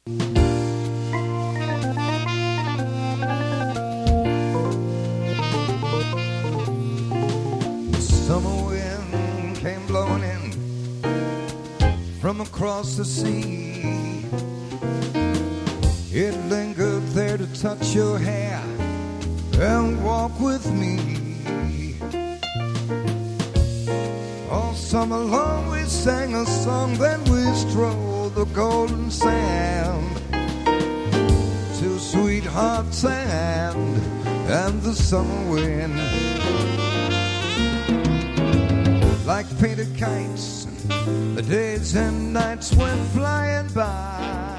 Summer wind came blowing in from across the sea. It lingered there to touch your hair and walk with me. All summer long we sang a song, then we strolled the golden sand to sweetheart sand and the summer wind. Like painted kites, the days and nights went flying by.